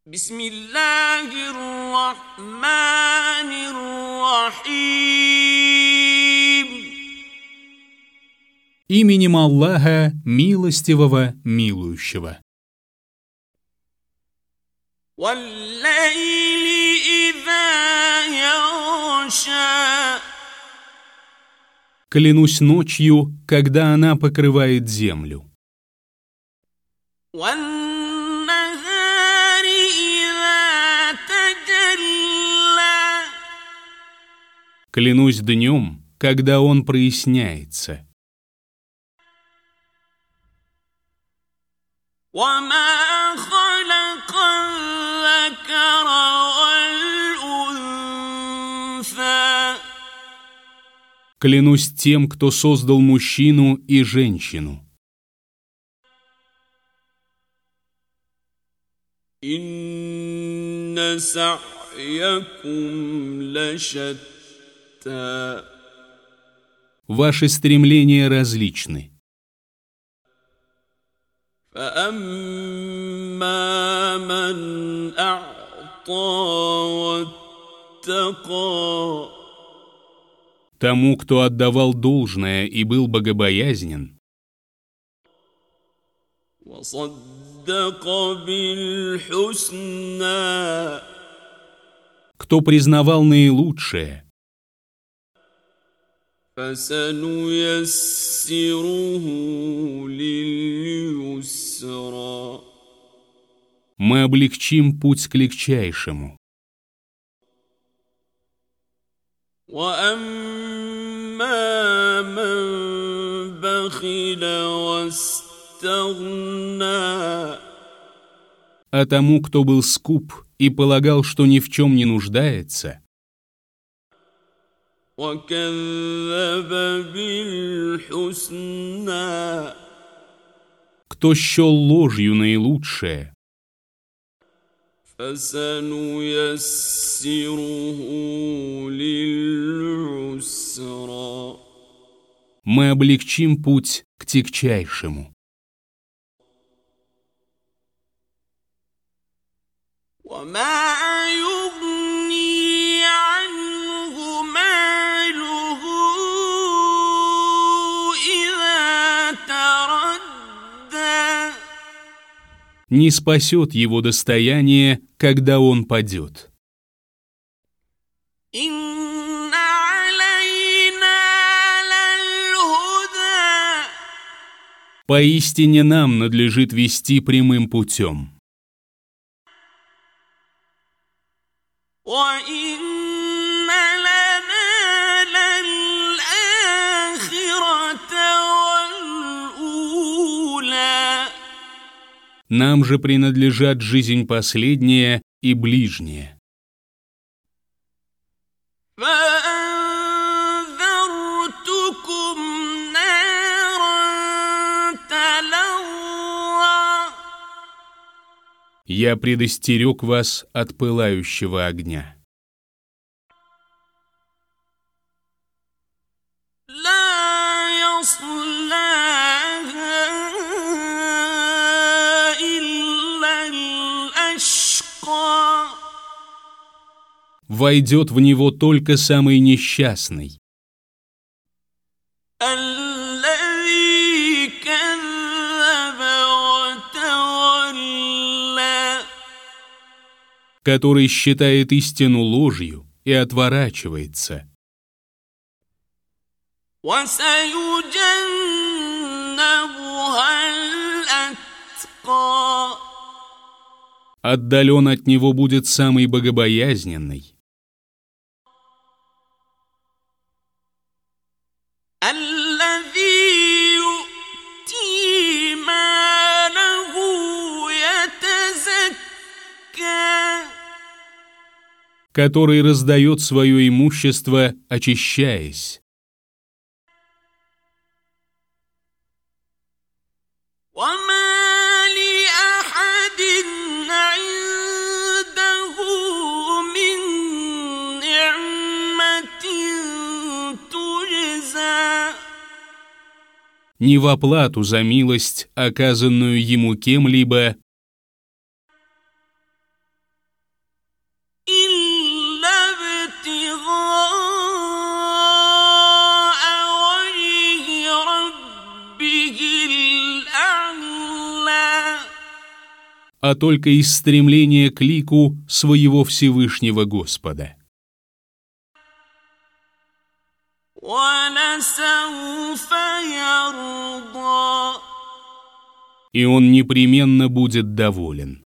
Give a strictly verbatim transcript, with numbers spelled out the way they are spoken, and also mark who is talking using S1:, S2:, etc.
S1: بسم الله الرحمن الرحيم.
S2: Именем Аллаха, милостивого, милующего.
S1: والليل إذا يغشى.
S2: Клянусь ночью, когда она покрывает землю.
S1: والنهار إذا تجلى.
S2: Клянусь днем, когда он проясняется.
S1: وما خلق الذكر والأنثى.
S2: Клянусь тем, кто создал мужчину и женщину.
S1: إن سعيكم لشتى.
S2: Ваши стремления различны.
S1: فأما من أعطى واتقى.
S2: Тому, кто отдавал должное и был богобоязнен,
S1: وصدق بالحسنى.
S2: кто признавал наилучшее,
S1: فسنيسره لليسرى.
S2: мы облегчим путь к легчайшему.
S1: وأما من بخل واستغنى.
S2: А тому, кто был скуп и полагал, что ни в чем не нуждается,
S1: وكذب بالحسنى.
S2: кто счел ложью наилучшее,
S1: فسنيسره للعسرى.
S2: мы облегчим путь к тягчайшему.
S1: وما يغني عنه ماله إذا تردى.
S2: Не спасет его достояние, когда он падет.
S1: إن علينا للهدى.
S2: Поистине нам надлежит вести прямым путем.
S1: وإن لنا للآخرة والأولى.
S2: Нам же принадлежат жизнь последняя и ближняя.
S1: فأنذرتكم نارا تلظى.
S2: Я предостерег вас от пылающего огня.
S1: لا يصلاها إلا الأشقى.
S2: Войдет в него только самый несчастный,
S1: الذي كذب وتولى.
S2: который считает истину ложью и отворачивается.
S1: وسيجنبها الأتقى.
S2: Отдален от него будет самый богобоязненный,
S1: الذي يؤتي ماله يتزكى.
S2: который раздает свое имущество, очищаясь.
S1: وما لأحد عنده من نعمة تجزى.
S2: Не в оплату за милость, оказанную ему кем-либо, а только из стремления к лику своего Всевышнего Господа.
S1: وَلَسَوْفَ يَرْضَىٰ.
S2: И он непременно будет доволен.